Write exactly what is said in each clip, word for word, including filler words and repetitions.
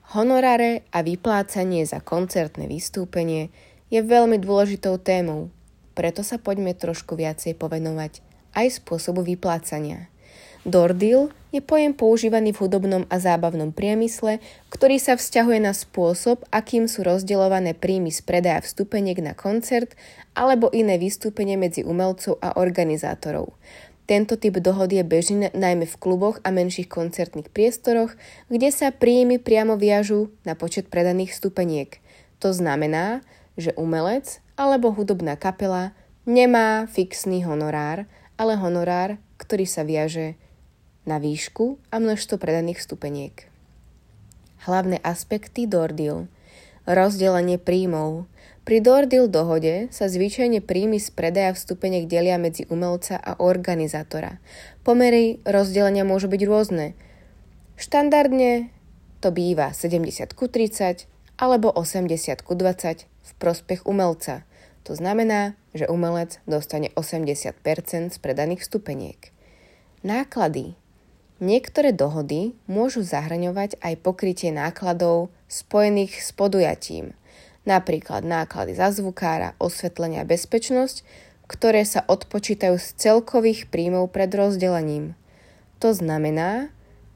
Honoráre a vyplácanie za koncertné vystúpenie je veľmi dôležitou témou, preto sa poďme trošku viacej povenovať aj spôsobu vyplácania. Door deal je pojem používaný v hudobnom a zábavnom priemysle, ktorý sa vzťahuje na spôsob, akým sú rozdeľované príjmy z predaja vstupeniek na koncert alebo iné vystúpenie medzi umelcov a organizátorov. Tento typ dohody je bežný najmä v kluboch a menších koncertných priestoroch, kde sa príjmy priamo viažú na počet predaných vstupeniek. To znamená, že umelec alebo hudobná kapela nemá fixný honorár, ale honorár, ktorý sa viaže na výšku a množstvo predaných vstupeniek. Hlavné aspekty door deal. Rozdelenie príjmov. Pri door deal dohode sa zvyčajne príjmy z predaja vstupeniek delia medzi umelca a organizátora. Pomery rozdelenia môžu byť rôzne. Štandardne to býva sedemdesiat ku tridsať alebo osemdesiat ku dvadsať v prospech umelca. To znamená, že umelec dostane osemdesiat percent z predaných vstupeniek. Náklady. Niektoré dohody môžu zahŕňovať aj pokrytie nákladov spojených s podujatím, napríklad náklady za zvukára, osvetlenia a bezpečnosť, ktoré sa odpočítajú z celkových príjmov pred rozdelením. To znamená,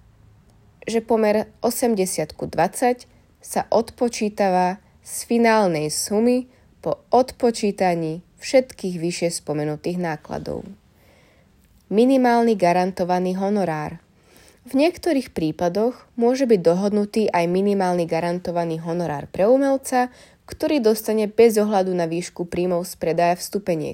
že pomer osemdesiat ku dvadsať sa odpočítava z finálnej sumy po odpočítaní všetkých vyššie spomenutých nákladov. Minimálny garantovaný honorár. V niektorých prípadoch môže byť dohodnutý aj minimálny garantovaný honorár pre umelca, ktorý dostane bez ohľadu na výšku príjmov z predaja vstupeniek.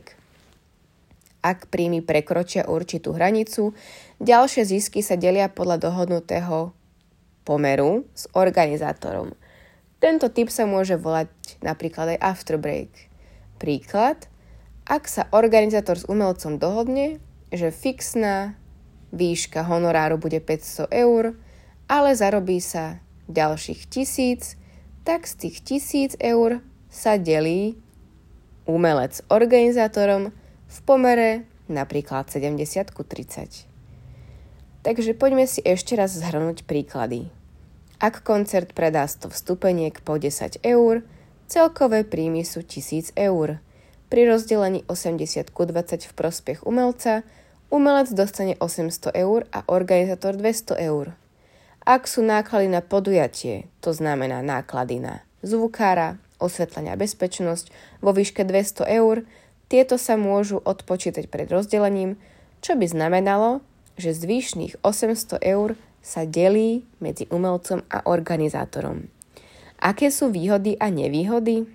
Ak príjmy prekročia určitú hranicu, ďalšie zisky sa delia podľa dohodnutého pomeru s organizátorom. Tento typ sa môže volať napríklad aj after break. Príklad, ak sa organizátor s umelcom dohodne, že fixná výška honoráru bude päťsto eur, ale zarobí sa ďalších tisíc, tak z tých tisíc eur sa delí umelec organizátorom v pomere napríklad sedemdesiat ku tridsať. Takže poďme si ešte raz zhrnúť príklady. Ak koncert predá sto vstupeniek po desať eur, celkové príjmy sú tisíc eur. Pri rozdelení osemdesiat ku dvadsať v prospech umelca umelec dostane osemsto eur a organizátor dvesto eur. Ak sú náklady na podujatie, to znamená náklady na zvukára, osvetlenia a bezpečnosť vo výške dvesto eur, tieto sa môžu odpočítať pred rozdelením, čo by znamenalo, že zvyšných osemsto eur sa delí medzi umelcom a organizátorom. Aké sú výhody a nevýhody?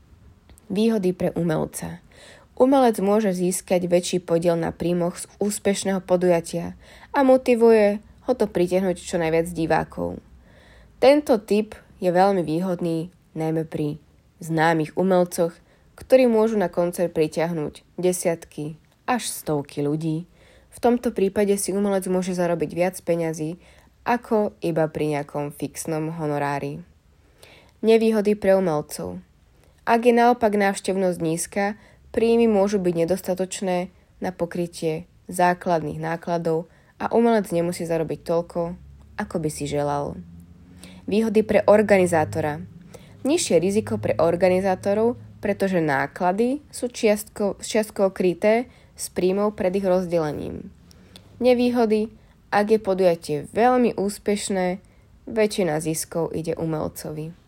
Výhody pre umelca. Umelec môže získať väčší podiel na príjmoch z úspešného podujatia a motivuje ho to pritiahnuť čo najviac divákov. Tento typ je veľmi výhodný najmä pri známych umelcoch, ktorí môžu na koncert pritiahnuť desiatky až stovky ľudí. V tomto prípade si umelec môže zarobiť viac peňazí ako iba pri nejakom fixnom honorári. Nevýhody pre umelcov. Ak je naopak návštevnosť nízka, príjmy môžu byť nedostatočné na pokrytie základných nákladov a umelec nemusí zarobiť toľko, ako by si želal. Výhody pre organizátora. Nižšie riziko pre organizátorov, pretože náklady sú čiastko, čiastkovo kryté z príjmov pred ich rozdelením. Nevýhody, ak je podujatie veľmi úspešné, väčšina ziskov ide umelcovi.